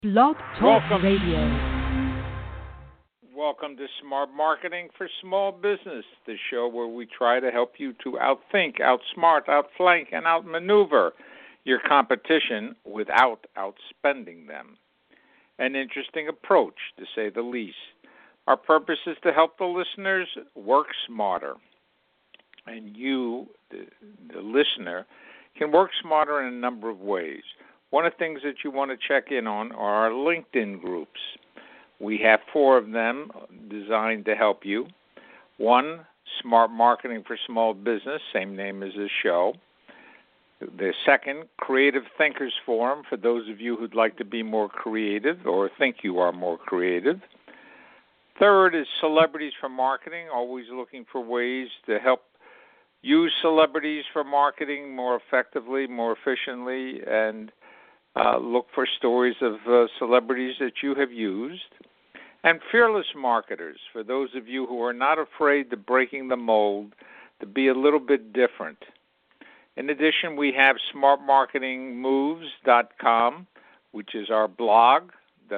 Blog Talk Welcome. Radio. Welcome to Smart Marketing for Small Business, the show where we try to help you to outthink, outsmart, outflank, and outmaneuver your competition without outspending them. An interesting approach, to say the least. Our purpose is to help the listeners work smarter. And you, the listener, can work smarter in a number of ways. One of the things that you want to check in on are our LinkedIn groups. We have 4 of them designed to help you. 1, Smart Marketing for Small Business, same name as this show. The 2nd, Creative Thinkers Forum, for those of you who'd like to be more creative or think you are more creative. 3rd is Celebrities for Marketing, always looking for ways to help use celebrities for marketing more effectively, more efficiently, and look for stories of celebrities that you have used. And Fearless Marketers, for those of you who are not afraid to breaking the mold, to be a little bit different. In addition, we have smartmarketingmoves.com, which is our blog,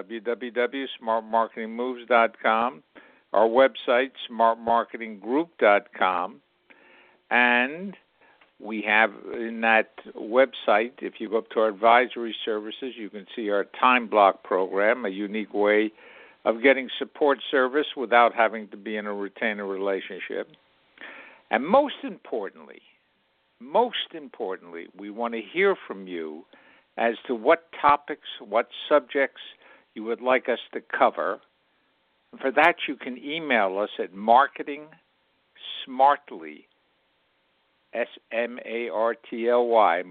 www.smartmarketingmoves.com, our website, smartmarketinggroup.com, and we have in that website, if you go up to our advisory services, you can see our time block program, a unique way of getting support service without having to be in a retainer relationship. And most importantly, we want to hear from you as to what topics, what subjects you would like us to cover. And for that, you can email us at marketingsmartly, SMARTLY,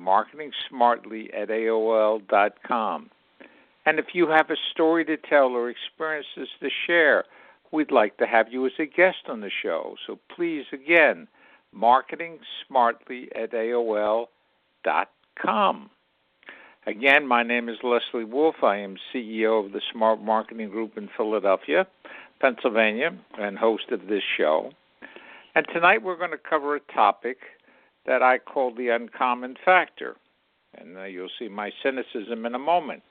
marketingsmartly@AOL.com. And if you have a story to tell or experiences to share, we'd like to have you as a guest on the show. So please, again, marketingsmartly@AOL.com. Again, my name is Leslie Wolf. I am CEO of the Smart Marketing Group in Philadelphia, Pennsylvania, and host of this show. And tonight we're going to cover a topic that I call the uncommon factor. And you'll see my cynicism in a moment.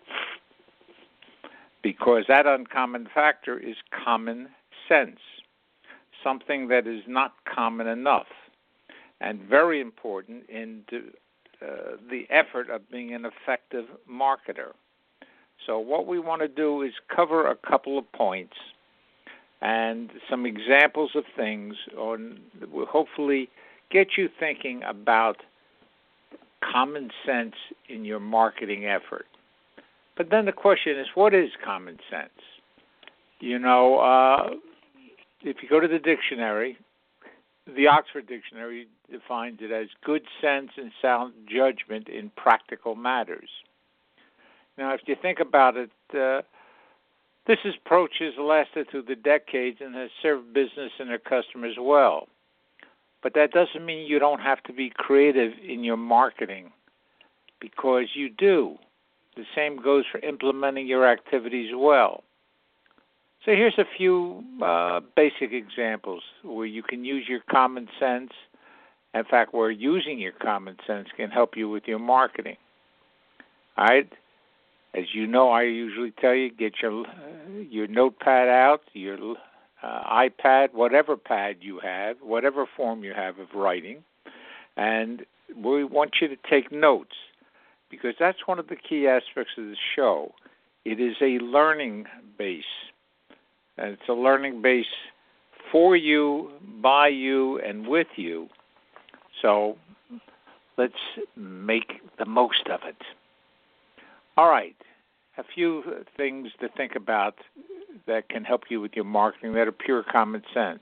Because that uncommon factor is common sense, something that is not common enough, and very important in the effort of being an effective marketer. So what we want to do is cover a couple of points and some examples of things that will hopefully get you thinking about common sense in your marketing effort. But then the question is, what is common sense? You know, if you go to the dictionary, the Oxford Dictionary defines it as good sense and sound judgment in practical matters. Now, if you think about it, this approach has lasted through the decades and has served business and their customers well. But that doesn't mean you don't have to be creative in your marketing, because you do. The same goes for implementing your activities well. So here's a few basic examples where you can use your common sense. In fact, where using your common sense can help you with your marketing. All right? As you know, I usually tell you, get your notepad out, your iPad, whatever pad you have, whatever form you have of writing, and we want you to take notes, because that's one of the key aspects of the show. It is a learning base, and it's a learning base for you, by you, and with you. So let's make the most of it. All right, a few things to think about that can help you with your marketing that are pure common sense.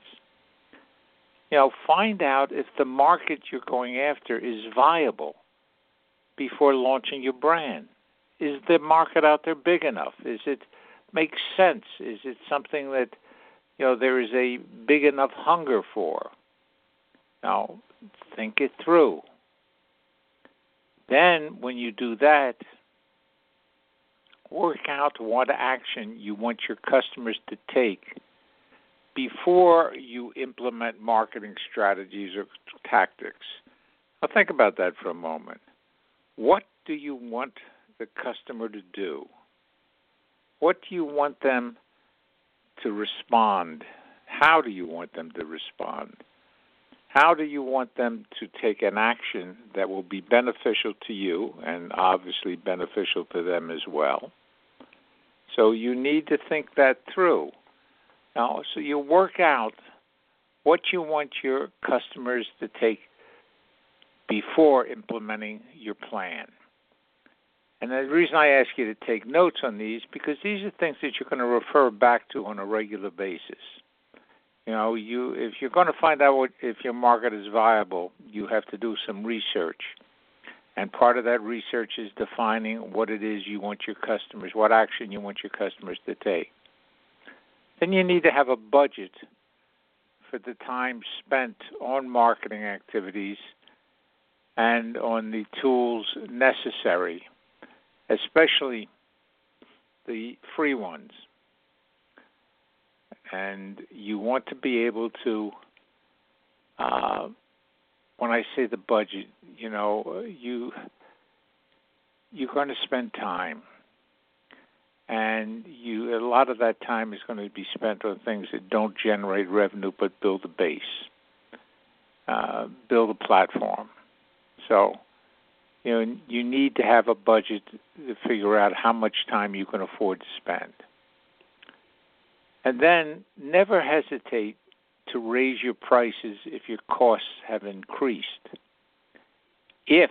You know, find out if the market you're going after is viable before launching your brand. Is the market out there big enough? Is it make sense? Is it something that, you know, there is a big enough hunger for? Now, think it through. Then, when you do that, work out what action you want your customers to take before you implement marketing strategies or tactics. Now, think about that for a moment. What do you want the customer to do? what do you want them to respond? How do you want them to respond? How do you want them to take an action that will be beneficial to you and obviously beneficial to them as well? So you need to think that through. Now, so you work out what you want your customers to take before implementing your plan. And the reason I ask you to take notes on these, because these are things that you're going to refer back to on a regular basis. If you're going to find out if your market is viable, you have to do some research. And part of that research is defining what it is you want your customers, what action you want your customers to take. Then you need to have a budget for the time spent on marketing activities and on the tools necessary, especially the free ones. And you want to be able to, when I say the budget, you're going to spend time. And a lot of that time is going to be spent on things that don't generate revenue but build a base, build a platform. So, you need to have a budget to figure out how much time you can afford to spend. And then never hesitate to raise your prices if your costs have increased. If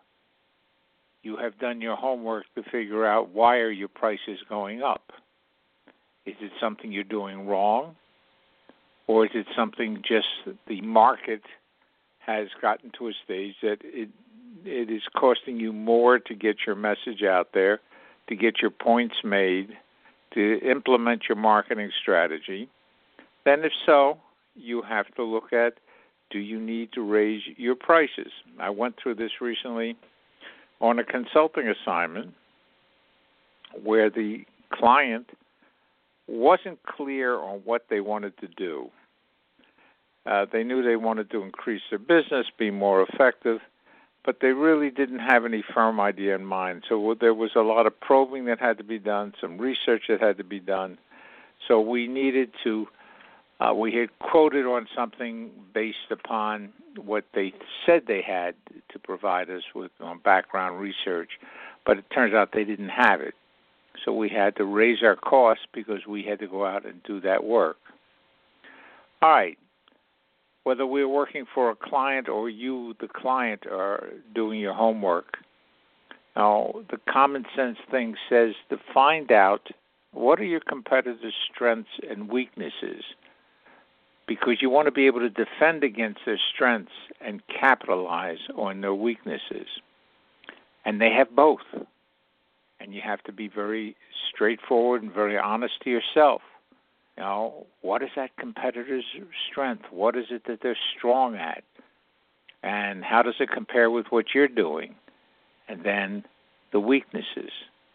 you have done your homework to figure out why are your prices going up. Is it something you're doing wrong? Or is it something just the market has gotten to a stage that it is costing you more to get your message out there, to get your points made, to implement your marketing strategy? Then if so, you have to look at, do you need to raise your prices? I went through this recently on a consulting assignment where the client wasn't clear on what they wanted to do. They knew they wanted to increase their business, be more effective, but they really didn't have any firm idea in mind. So there was a lot of probing that had to be done, some research that had to be done. So we needed to, we had quoted on something based upon what they said they had to provide us with on background research, but it turns out they didn't have it. So we had to raise our costs because we had to go out and do that work. All right. Whether we're working for a client or you, the client, are doing your homework, now the common sense thing says to find out what are your competitors' strengths and weaknesses, because you want to be able to defend against their strengths and capitalize on their weaknesses. And they have both. And you have to be very straightforward and very honest to yourself. What is that competitor's strength? What is it that they're strong at? And how does it compare with what you're doing? And then the weaknesses.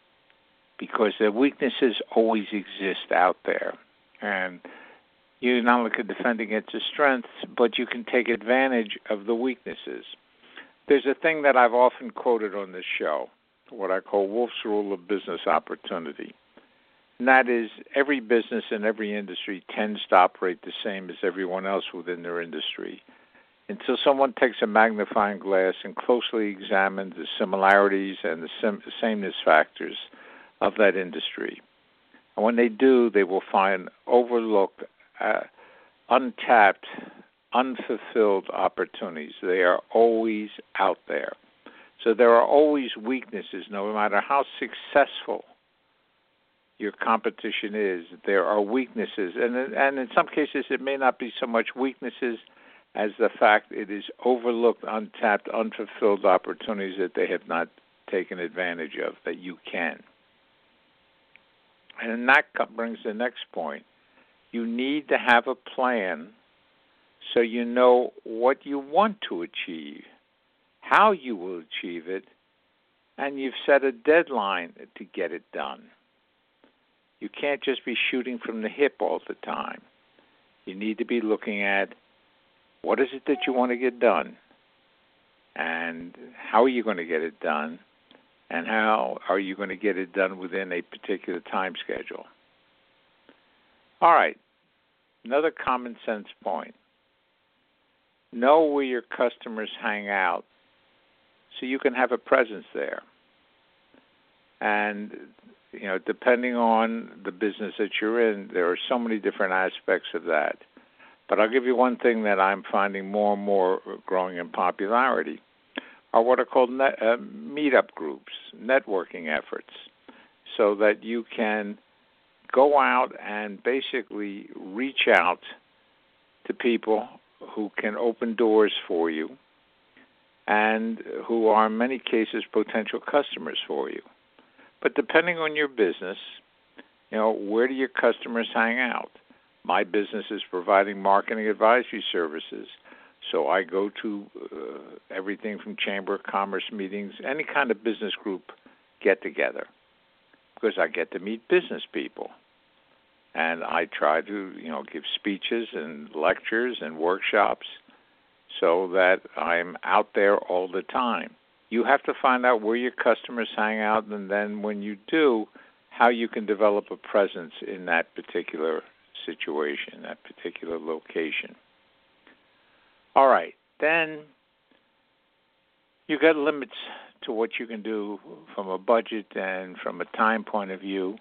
Because the weaknesses always exist out there. And you not only can defend against the strengths, but you can take advantage of the weaknesses. There's a thing that I've often quoted on this show, what I call Wolf's Rule of Business Opportunity. And that is, every business in every industry tends to operate the same as everyone else within their industry, until someone takes a magnifying glass and closely examines the similarities and the sameness factors of that industry. And when they do, they will find overlooked, untapped, unfulfilled opportunities. They are always out there. So there are always weaknesses, no matter how successful your competition is. There are weaknesses, and in some cases it may not be so much weaknesses as the fact it is overlooked, untapped, unfulfilled opportunities that they have not taken advantage of that you can. And that brings the next point. You need to have a plan so you know what you want to achieve, how you will achieve it, and you've set a deadline to get it done. You can't just be shooting from the hip all the time. You need to be looking at what is it that you want to get done, and how are you going to get it done, and how are you going to get it done within a particular time schedule. All right, another common sense point. Know where your customers hang out so you can have a presence there. And, depending on the business that you're in, there are so many different aspects of that. But I'll give you one thing that I'm finding more and more growing in popularity are what are called meetup groups, networking efforts, so that you can go out and basically reach out to people who can open doors for you and who are in many cases potential customers for you. But depending on your business, where do your customers hang out? My business is providing marketing advisory services, so I go to everything from Chamber of Commerce meetings, any kind of business group get-together, because I get to meet business people. And I try to, give speeches and lectures and workshops so that I'm out there all the time. You have to find out where your customers hang out, and then when you do, how you can develop a presence in that particular situation, that particular location. All right, then you got limits to what you can do from a budget and from a time point of view.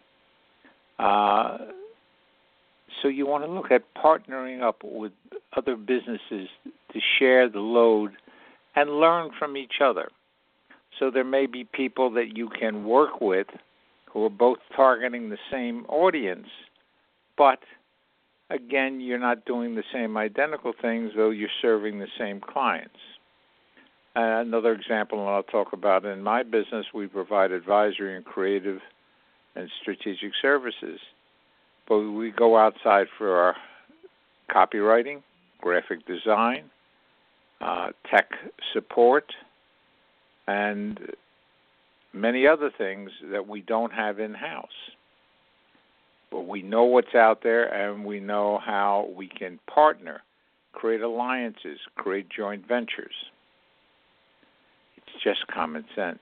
So you want to look at partnering up with other businesses to share the load and learn from each other. So there may be people that you can work with who are both targeting the same audience, but again, you're not doing the same identical things, though you're serving the same clients. Another example, and I'll talk about in my business, we provide advisory and creative and strategic services. But we go outside for our copywriting, graphic design, tech support, and many other things that we don't have in-house. But we know what's out there, and we know how we can partner, create alliances, create joint ventures. It's just common sense.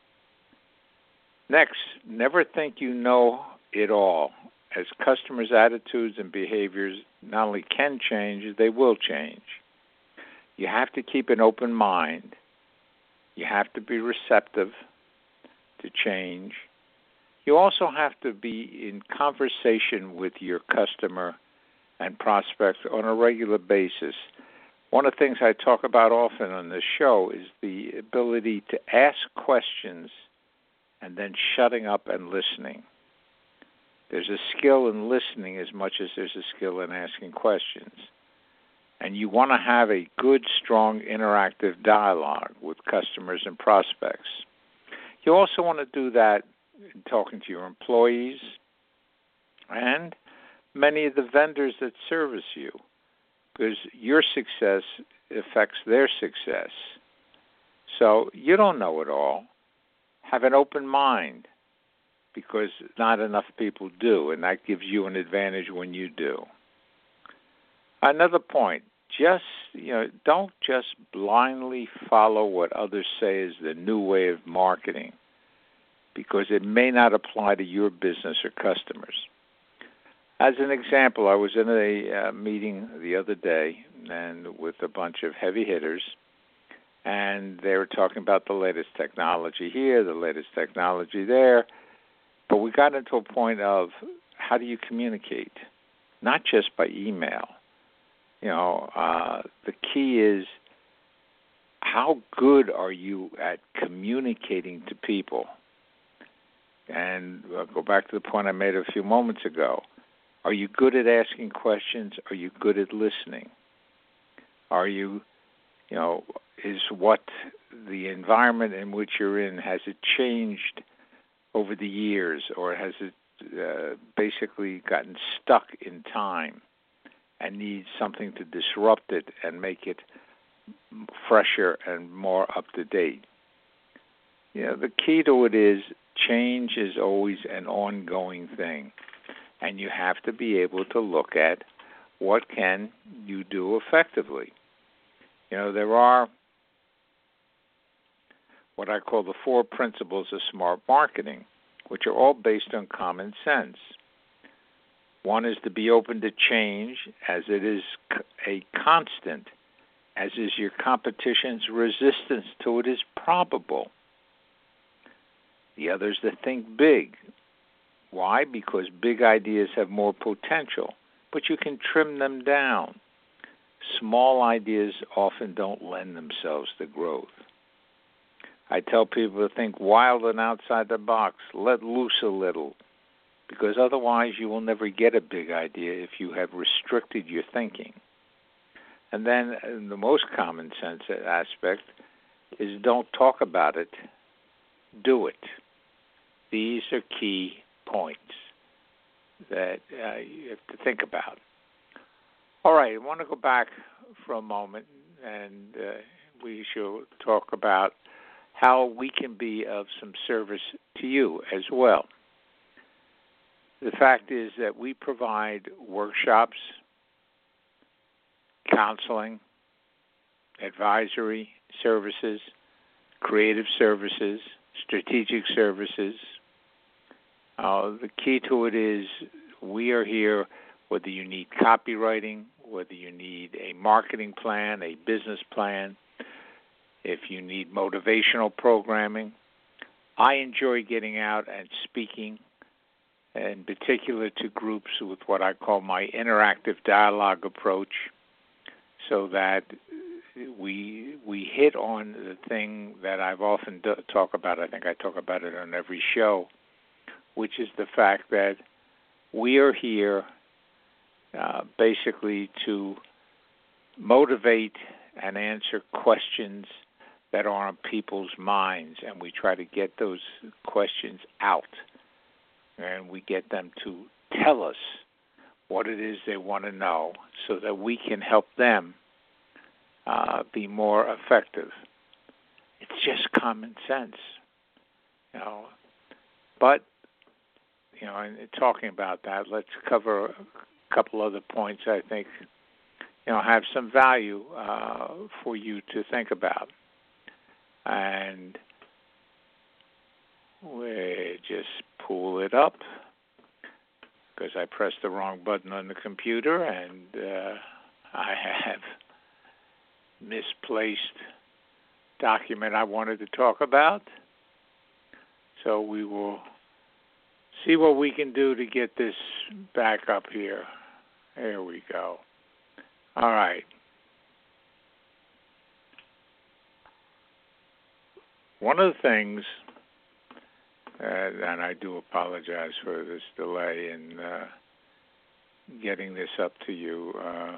Next, never think you know it all, as customers' attitudes and behaviors not only can change, they will change. You have to keep an open mind. You have to be receptive to change. You also have to be in conversation with your customer and prospects on a regular basis. One of the things I talk about often on this show is the ability to ask questions and then shutting up and listening. There's a skill in listening as much as there's a skill in asking questions. And you want to have a good, strong, interactive dialogue with customers and prospects. You also want to do that in talking to your employees and many of the vendors that service you, because your success affects their success. So you don't know it all. Have an open mind, because not enough people do, and that gives you an advantage when you do. Another point, don't just blindly follow what others say is the new way of marketing, because it may not apply to your business or customers. As an example, I was in a meeting the other day and with a bunch of heavy hitters, and they were talking about the latest technology here, the latest technology there, but we got into a point of how do you communicate, not just by email. The key is how good are you at communicating to people? And I'll go back to the point I made a few moments ago. Are you good at asking questions? Are you good at listening? Are you, is what the environment in which you're in, has it changed over the years, or has it basically gotten stuck in time and needs something to disrupt it and make it fresher and more up to date? The key to it is change is always an ongoing thing, and you have to be able to look at what can you do effectively. There are what I call the 4 principles of smart marketing, which are all based on common sense. One is to be open to change, as it is a constant, as is your competition's resistance to it is probable. The other is to think big. Why? Because big ideas have more potential, but you can trim them down. Small ideas often don't lend themselves to growth. I tell people to think wild and outside the box, let loose a little, because otherwise you will never get a big idea if you have restricted your thinking. And then the most common sense aspect is don't talk about it, do it. These are key points that you have to think about. All right, I want to go back for a moment, and we shall talk about how we can be of some service to you as well. The fact is that we provide workshops, counseling, advisory services, creative services, strategic services. The key to it is we are here whether you need copywriting, whether you need a marketing plan, a business plan, if you need motivational programming. I enjoy getting out and speaking, in particular to groups with what I call my interactive dialogue approach, so that we hit on the thing that I've often talk about. I think I talk about it on every show, which is the fact that we are here basically to motivate and answer questions that are on people's minds, and we try to get those questions out, and we get them to tell us what it is they want to know so that we can help them be more effective. It's just common sense, But, in talking about that, let's cover a couple other points I think, have some value for you to think about. And we just pull it up because I pressed the wrong button on the computer, and I have misplaced document I wanted to talk about. So we will see what we can do to get this back up here. There we go. All right. One of the things, and I do apologize for this delay in getting this up to you.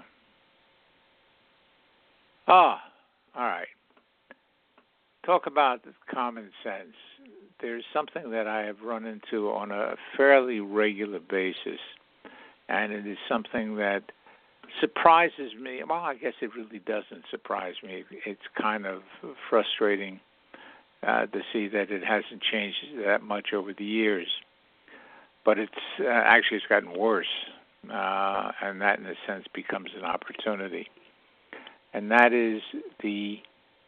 All right. Talk about common sense. There's something that I have run into on a fairly regular basis, and it is something that surprises me. Well, I guess it really doesn't surprise me. It's kind of frustrating to see that it hasn't changed that much over the years. But it's gotten worse, and that in a sense becomes an opportunity. And that is the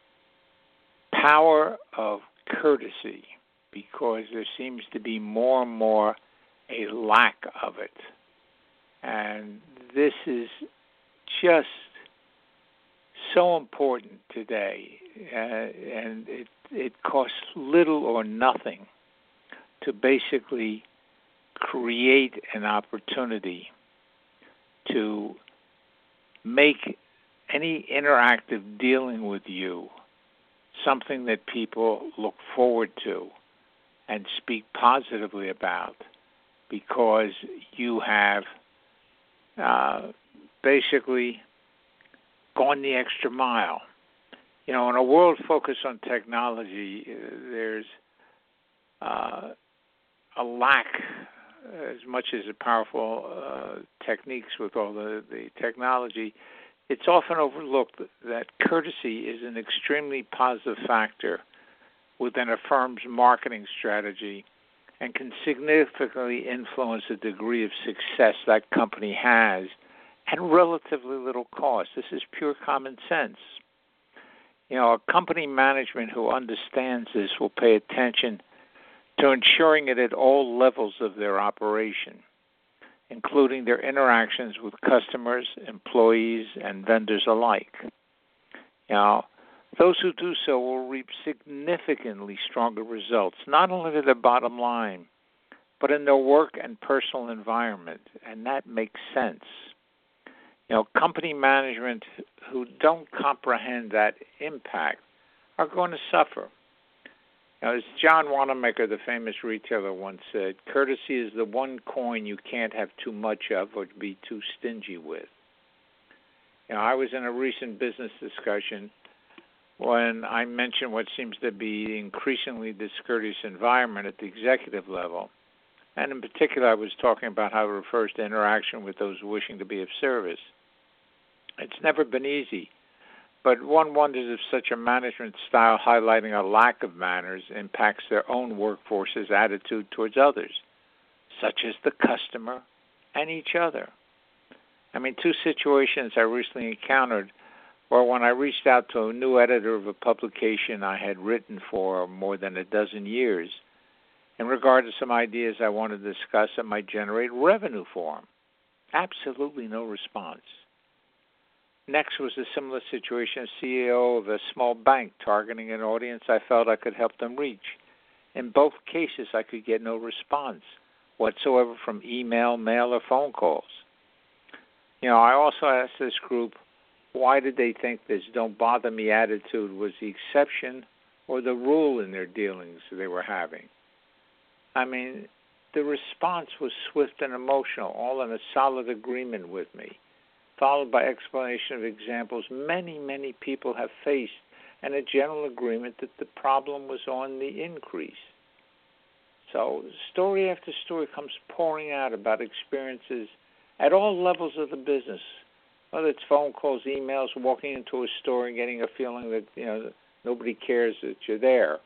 power of courtesy, because there seems to be more and more a lack of it. And this is just so important today, and it costs little or nothing to basically create an opportunity to make any interactive dealing with you something that people look forward to and speak positively about, because you have basically gone the extra mile. In a world focused on technology, there's a lack, as much as the powerful techniques with all the technology. It's often overlooked that courtesy is an extremely positive factor within a firm's marketing strategy and can significantly influence the degree of success that company has at relatively little cost. This is pure common sense. A company management who understands this will pay attention to ensuring it at all levels of their operation, including their interactions with customers, employees, and vendors alike. Those who do so will reap significantly stronger results, not only to their bottom line, but in their work and personal environment, and that makes sense. Company management who don't comprehend that impact are going to suffer. As John Wanamaker, the famous retailer, once said, courtesy is the one coin you can't have too much of or be too stingy with. I was in a recent business discussion when I mentioned what seems to be the increasingly discourteous environment at the executive level. And in particular, I was talking about how it refers to interaction with those wishing to be of service. It's never been easy, but one wonders if such a management style highlighting a lack of manners impacts their own workforce's attitude towards others, such as the customer and each other. Two situations I recently encountered were when I reached out to a new editor of a publication I had written for more than a dozen years in regard to some ideas I wanted to discuss that might generate revenue for him. Absolutely no response. Next was a similar situation as CEO of a small bank targeting an audience I felt I could help them reach. In both cases, I could get no response whatsoever from email, mail, or phone calls. I also asked this group, why did they think this don't bother me attitude was the exception or the rule in their dealings they were having? The response was swift and emotional, all in a solid agreement with me, followed by explanation of examples many, many people have faced and a general agreement that the problem was on the increase. So story after story comes pouring out about experiences at all levels of the business, whether it's phone calls, emails, walking into a store and getting a feeling that nobody cares that you're there.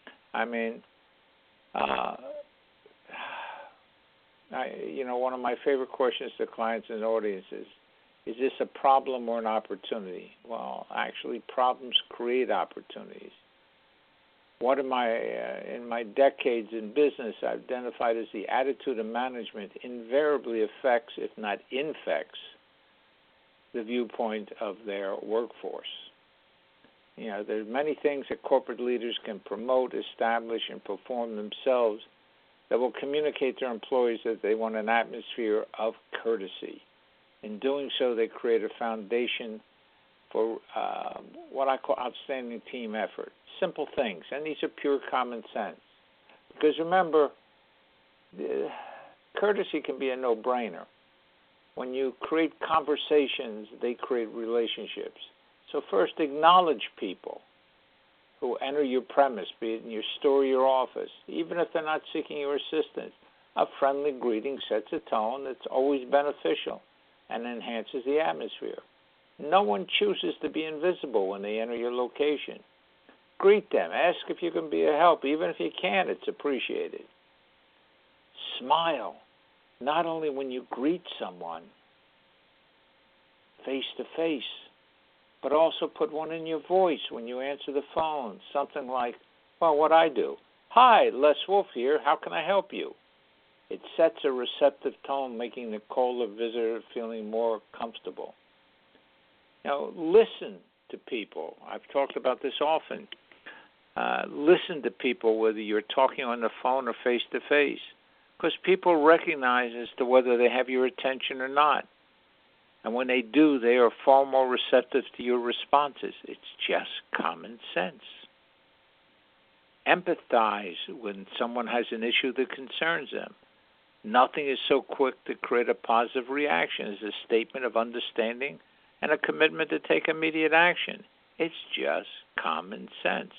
One of my favorite questions to clients and audiences is this a problem or an opportunity? Well, actually, problems create opportunities. What in my decades in business I've identified as the attitude of management invariably affects, if not infects, the viewpoint of their workforce. There's many things that corporate leaders can promote, establish, and perform themselves that will communicate to their employees that they want an atmosphere of courtesy. In doing so, they create a foundation for what I call outstanding team effort. Simple things, and these are pure common sense. Because remember, courtesy can be a no-brainer. When you create conversations, they create relationships. So first, acknowledge people who enter your premise, be it in your store or your office, even if they're not seeking your assistance. A friendly greeting sets a tone that's always beneficial and enhances the atmosphere. No one chooses to be invisible when they enter your location. Greet them. Ask if you can be a help. Even if you can't, it's appreciated. Smile, not only when you greet someone face to face, but also put one in your voice when you answer the phone. Something like, well, what I do. Hi, Les Wolf here. How can I help you? It sets a receptive tone, making the caller visitor feeling more comfortable. Listen to people. I've talked about this often. Listen to people whether you're talking on the phone or face-to-face, because people recognize as to whether they have your attention or not. And when they do, they are far more receptive to your responses. It's just common sense. Empathize when someone has an issue that concerns them. Nothing is so quick to create a positive reaction as a statement of understanding and a commitment to take immediate action. It's just common sense.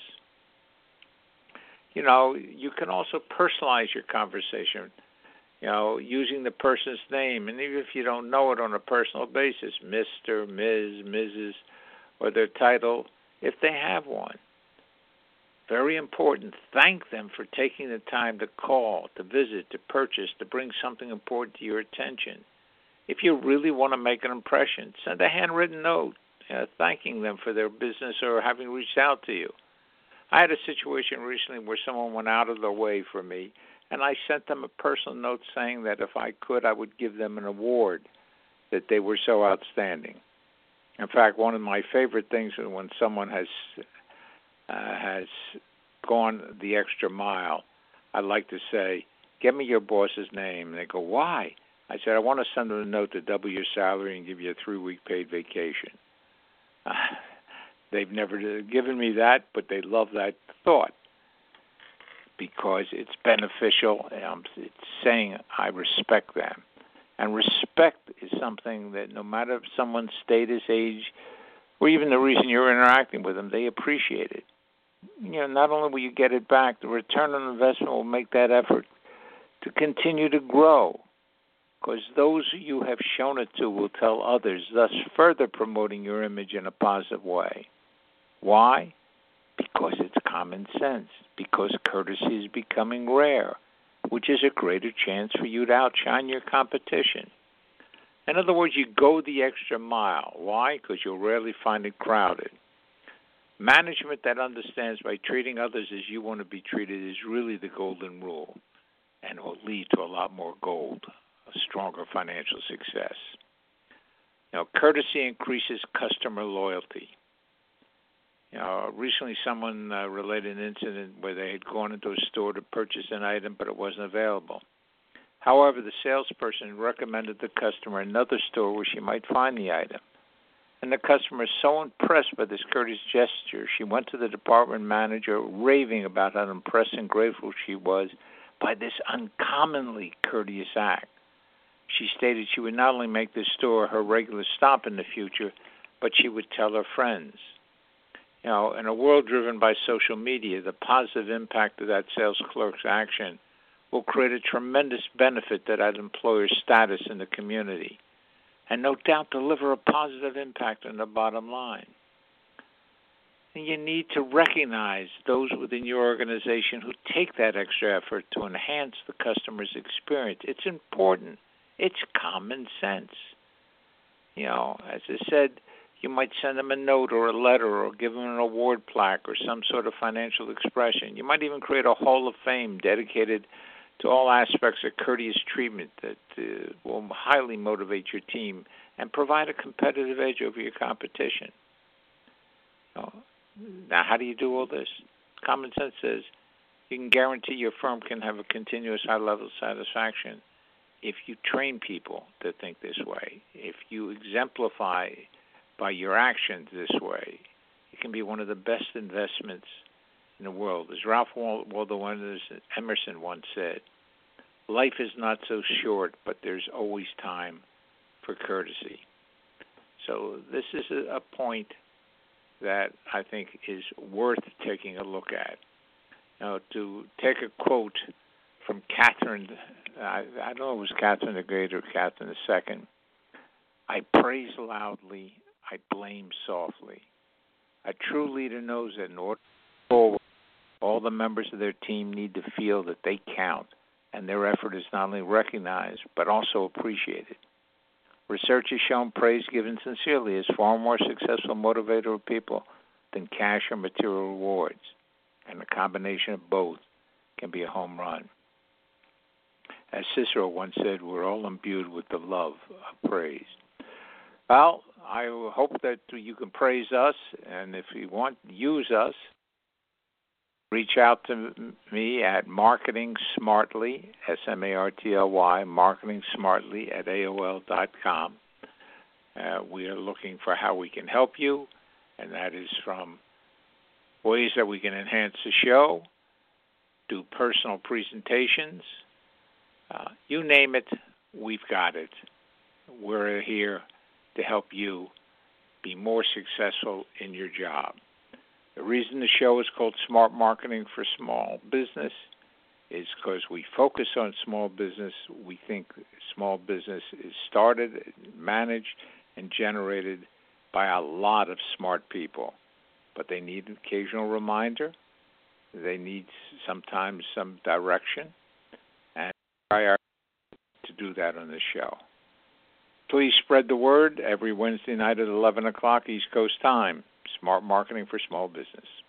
You can also personalize your conversation, using the person's name, and even if you don't know it on a personal basis, Mr., Ms., Mrs., or their title, if they have one. Very important. Thank them for taking the time to call, to visit, to purchase, to bring something important to your attention. If you really want to make an impression, send a handwritten note thanking them for their business or having reached out to you. I had a situation recently where someone went out of their way for me, and I sent them a personal note saying that if I could, I would give them an award, that they were so outstanding. In fact, one of my favorite things is when someone has gone the extra mile, I like to say, "Give me your boss's name." And they go, "Why?" I said, "I want to send them a note to double your salary and give you a 3-week paid vacation." They've never given me that, but they love that thought because it's beneficial. It's saying I respect them. And respect is something that no matter someone's status, age, or even the reason you're interacting with them, they appreciate it. Not only will you get it back, the return on investment will make that effort to continue to grow, because those you have shown it to will tell others, thus further promoting your image in a positive way. Why? Because it's common sense, because courtesy is becoming rare, which is a greater chance for you to outshine your competition. In other words, you go the extra mile. Why? Because you'll rarely find it crowded. Management that understands by treating others as you want to be treated is really the golden rule, and will lead to a lot more gold, a stronger financial success. Courtesy increases customer loyalty. Recently someone related an incident where they had gone into a store to purchase an item, but it wasn't available. However, the salesperson recommended the customer another store where she might find the item. And the customer is so impressed by this courteous gesture, she went to the department manager raving about how impressed and grateful she was by this uncommonly courteous act. She stated she would not only make this store her regular stop in the future, but she would tell her friends. In a world driven by social media, the positive impact of that sales clerk's action will create a tremendous benefit to that employer's status in the community, and no doubt deliver a positive impact on the bottom line. And you need to recognize those within your organization who take that extra effort to enhance the customer's experience. It's important. It's common sense. As I said, you might send them a note or a letter or give them an award plaque or some sort of financial expression. You might even create a hall of fame dedicated to all aspects of courteous treatment that will highly motivate your team and provide a competitive edge over your competition. Now, how do you do all this? Common sense says you can guarantee your firm can have a continuous high level of satisfaction if you train people to think this way, if you exemplify by your actions this way. It can be one of the best investments in the world. As Ralph Waldo Emerson once said, life is not so short, but there's always time for courtesy. So this is a point that I think is worth taking a look at. Now, to take a quote from Catherine, I don't know if it was Catherine the Great or Catherine the Second, I praise loudly, I blame softly. A true leader knows that in order to move forward, all the members of their team need to feel that they count and their effort is not only recognized but also appreciated. Research has shown praise given sincerely is far more successful motivator of people than cash or material rewards, and the combination of both can be a home run. As Cicero once said, we're all imbued with the love of praise. Well, I hope that you can praise us, and if you want, use us. Reach out to me at marketingsmartly, SMARTLY, marketingsmartly at AOL.com. We are looking for how we can help you, and that is from ways that we can enhance the show, do personal presentations, you name it, we've got it. We're here to help you be more successful in your job. The reason the show is called Smart Marketing for Small Business is because we focus on small business. We think small business is started, managed, and generated by a lot of smart people. But they need an occasional reminder. They need sometimes some direction. And I try to do that on the show. Please spread the word every Wednesday night at 11 o'clock East Coast time. Smart Marketing for Small Business.